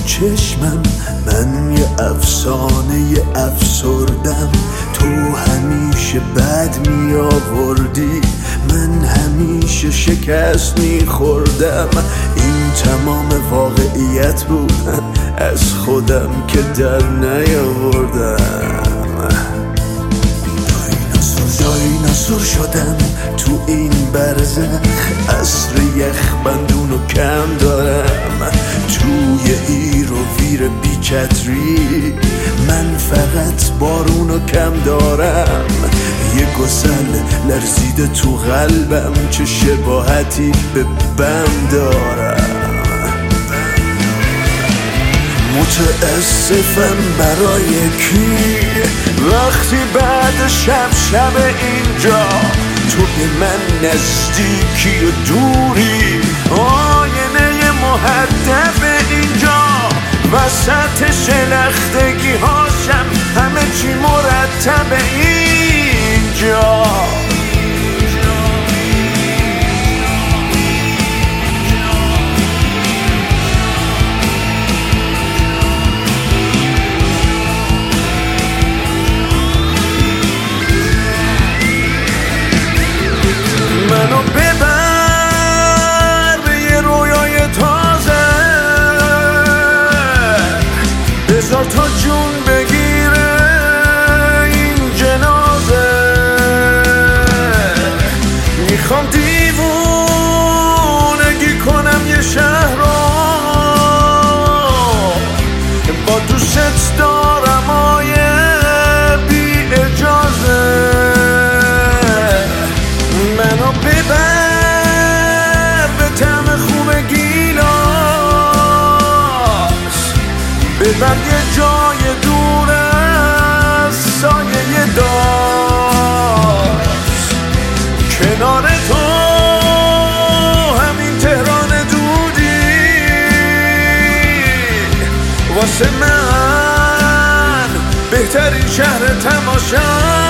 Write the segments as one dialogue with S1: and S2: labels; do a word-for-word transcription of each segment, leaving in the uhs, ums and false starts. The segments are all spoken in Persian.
S1: چشمم من یه افسانه یه افسردم. تو همیشه بد می آوردی، من همیشه شکست می خوردم. این تمام واقعیت بود، از خودم که در نیاوردم. دایناسور شدم تو این برزخ، عصر یخ بندونو کم دارم. توی هیر و ویر بیچتری من فقط بارونو کم دارم. یه گسل لرزیده تو قلبم، چه شباهتی به بم دارم. متاسفم برای کی وقتی بعد شب شب اینجا توی من نزدیکی و دوری. آینه محدب اینجا وسط شلختگی هاشم، همه چی مرتب اینجا. منو ببر به یه رویای تازه، بذار تا جون بگیره این جنازه. میخوام دیوونگی کنم یه شهر رو، با دوست دارم آیه بی اجازه. منو ببر به طعم خوب گیلاس، ببر یه جای دور از سایه داست. کنار تو همین تهران دودی واسه من بهترین شهر تماشا.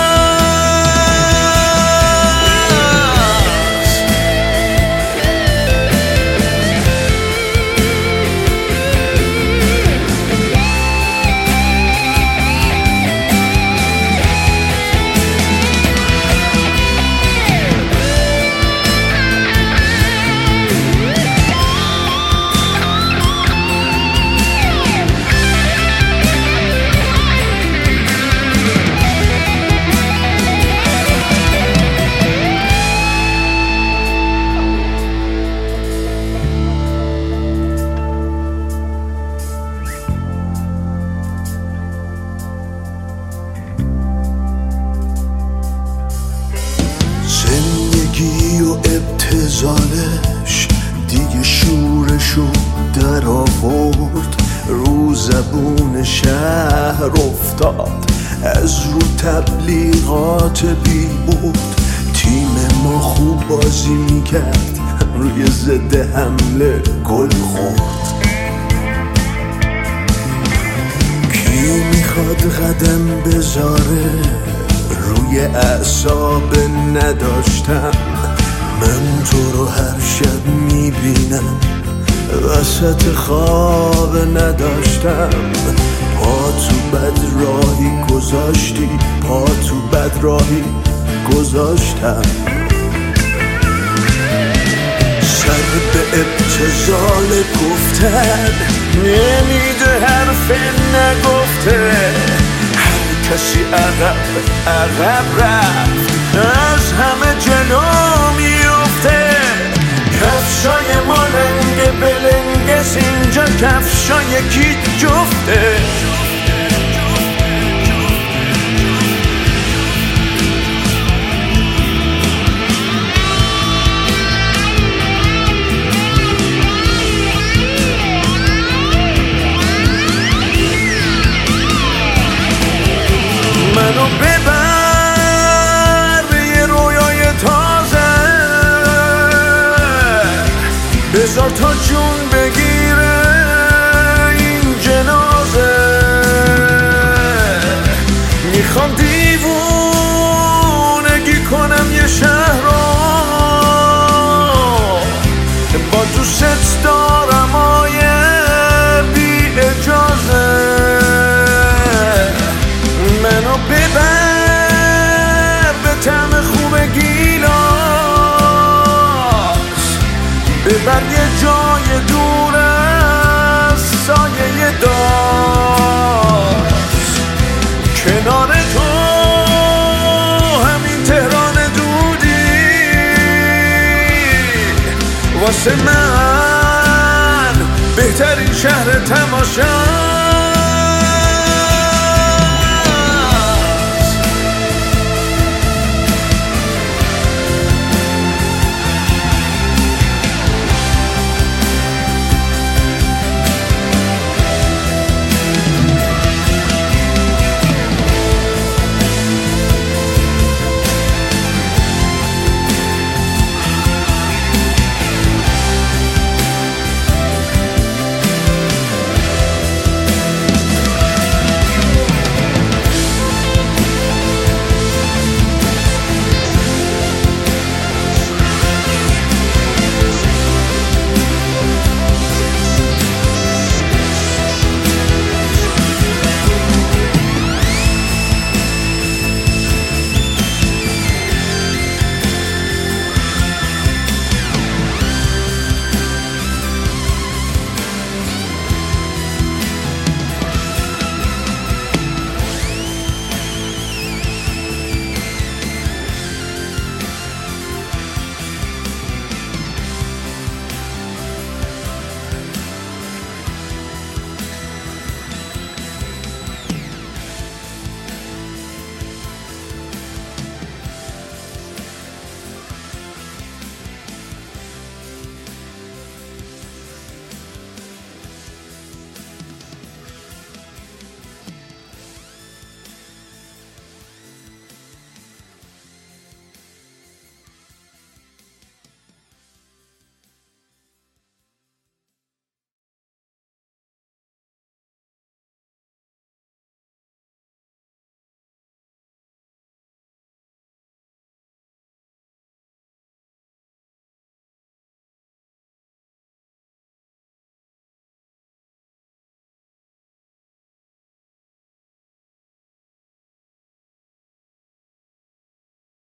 S1: زندگی و ابتذالش دیگه شورشو در آورد، رو زبون شهر افتاد، از رو تبلیغات بی بود. تیم ما خوب بازی میکرد، روی ضد حمله گل خورد. کی میخواد قدم بذاره روی اعصاب نداشتم. من تو رو هر شب میبینم، وسط خواب نداشتم. پا تو بد راهی گذاشتی، پا تو بد راهی گذاشتم. سر به ابتذال گفتن نمیده، حرف نگفته. کسی عقب عقب رفت، از همه جلو میفته. کفشای ما لنگ بلنگس، اینجا کفشای کی جفته. منو ببر به یه رویای تازه، بذار تا جون بگیره این جنازه. میخوام دیوونگی کنم یه شهر رو، با دوست دارم آیه بی منو ببر به طعم خوب گیلاس، ببر یه جای دور از سایه داز. کنار تو همین تهران دودی واسه من بهترین شهر تماشا.